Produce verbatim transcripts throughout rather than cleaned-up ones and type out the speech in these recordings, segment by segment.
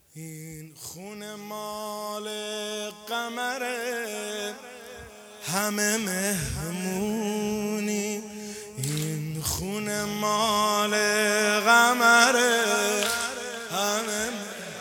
این خونه مال قمره، همه مهمونی. این خونه مال قمره، همه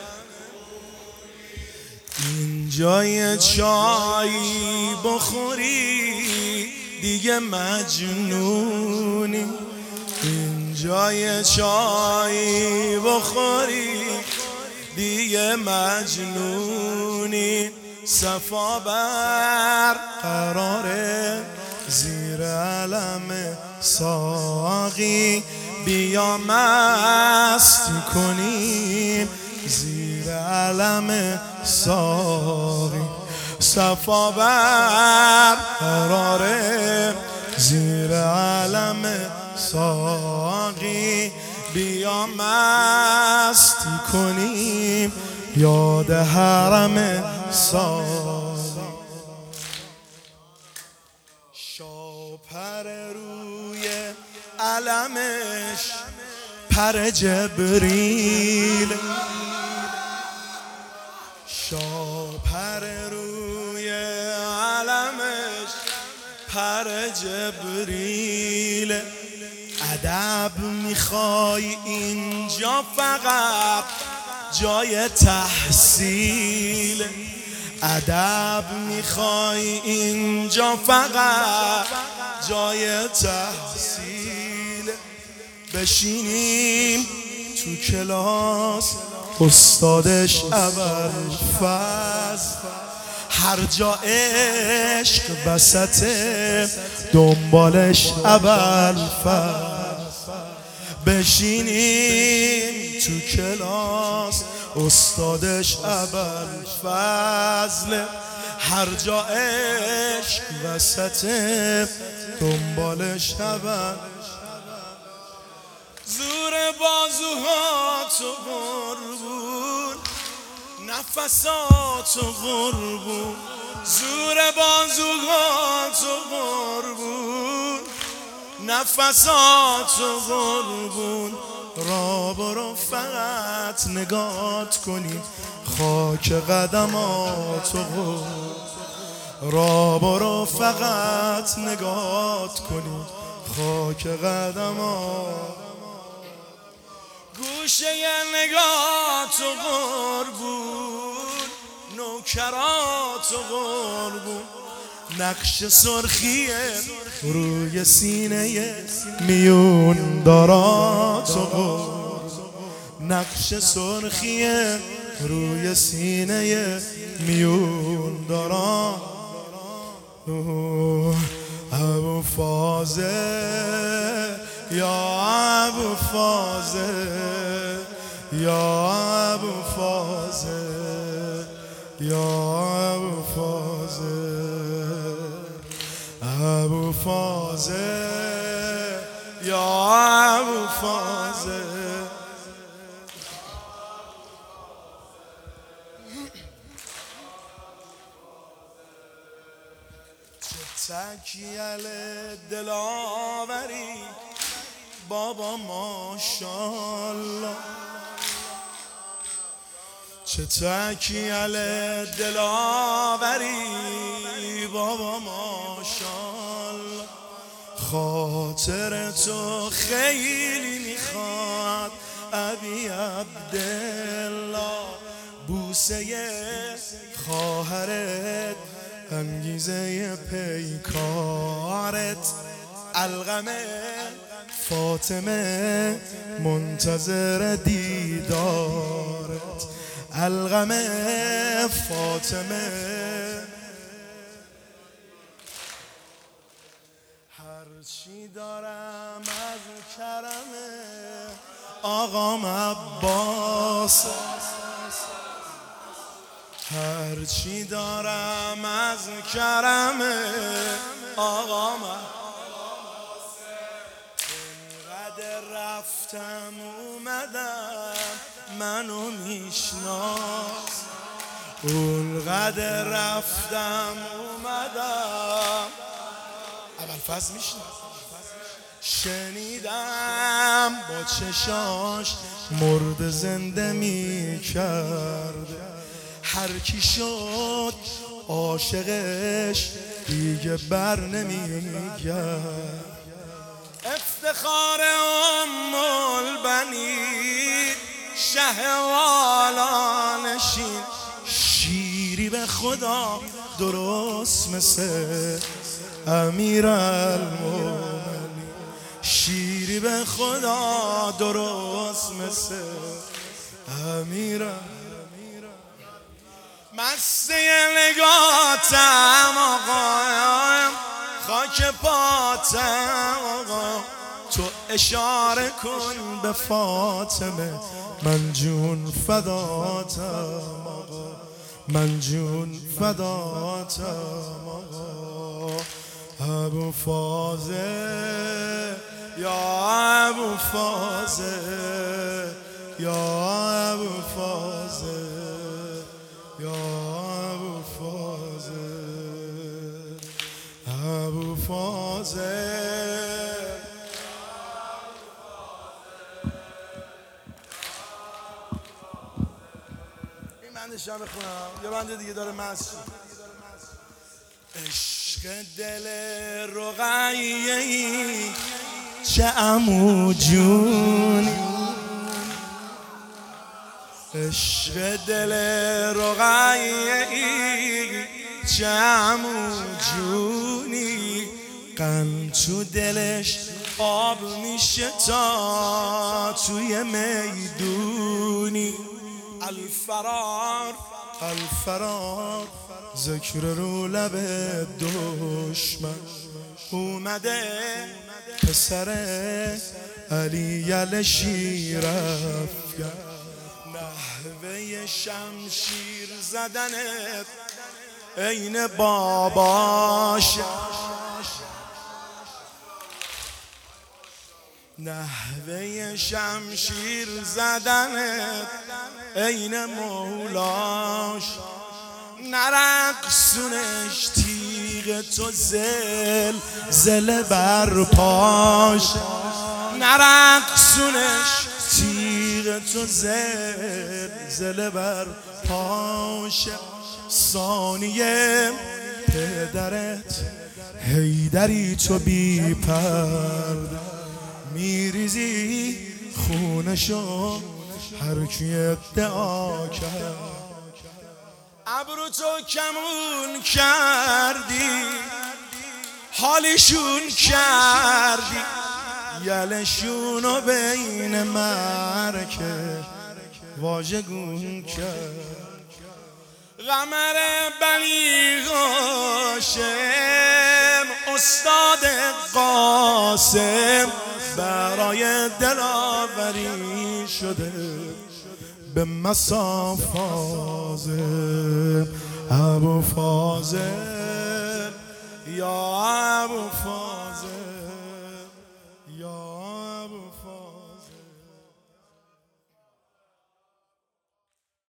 این جای چایی بخوری دیگه مجنونی. این جای چایی بخوری دیگه مجنونی. صفا بر قراره زیر علم ساقی، بیا مستی کنیم زیر علم ساقی. صفا بر قراره زیر علم ساقی، بیا مستی کنیم یاد حرم ساقی. شاپر روی علمش پر جبریل، شاپر روی علمش پر جبریل. ادب میخوای اینجا فقط جای تحصیل، ادب میخوای اینجا فقط جای تحصیل. بشینیم تو کلاس استادش ابوالفضل، هر جا عشق وسطه دنبالش ابوالفضل. بشینیم تو کلاس استادش ابوالفضل، هر جا عشق وسطه دنبالش ابوالفضل. زور بازوهاتو قربون، نفساتو قربون، زور بازوهاتو قربون، نفساتو قربون. را برو فقط نگات کنی خاک قدماتو قربون، را برو فقط نگات کنی خاک قدمات. گوشه نگاتو قربون، نوکراتو قربون، نقش سرخیه روی سینه میون داراتو قربون، نقش سرخیه روی سینه میون دارات. ابوالفاضل یا ابوالفاضل، یا ابوالفاضل، یا ابوالفاضل، ابوالفاضل، یا ابوالفاضل. تکیل دلاوری بابا ماشالله، چه تکیل دلاوری بابا ماشالله. خاطر تو خیلی میخواد ابی عبدالله، بوسه خواهرت انگیزه پیکارت، القم فاطمه منتظر دیدارت، القم فاطمه. هرچی دارم از کرم آقام عباس، هرچی دارم از کرم آقام عباس. اینقدر رفتم اومدم منو میشناس، اونقدر رفتم اومدم ابوالفضل میشناس. شنیدم با چشاش مرد زنده می کرد. هر کی شد عاشقش دیگه بر نمیگرد. افتخار ام البنین شه والا نشین، شیری به خدا درست مثل امیرالمومنین، شیری به خدا درست مثل امیرالمومنین. مسته نگاتم آقا، خاک پاتم آقا، تو اشاره کن به فاطمه، من جون فداتم آقا، من جون فداتم آقا. ابو فاضل یا ابو فاضل یا ابو فاضل یا ابو فاضل ابو فاضل. این بندش هم بخونم، یه بنده دیگه داره مسجد. عشق دل رقیه‌ای چه عمو جونی، عشق دل رقیه‌ای چه عمو جونی، غم تو دلش آب میشه تا توی میدونی. الفرار الفرار ذکر رو لب دشمن، اومده پسر علی یل شیر افگن، نحوه شمشیر زدنت عین باباش، نحوه شمشیر زدنت عین مولاش، نرقصونش تیغ تو زل زل بر پاش، نرقصونش تیغ تو زل زل بر پاش. ثانیه پدرت حیدری تو بی پرده، میریزی خونشو هر کی ادعا کرد. ابرو تو کمون کردی حالیشون کردی، یلشونو بین مرکه واژگون کرد. قمر بنی هاشم استاد قاسم برای دلاوری شده به مصاف فاضل. ابو فاضل یا ابو فاضل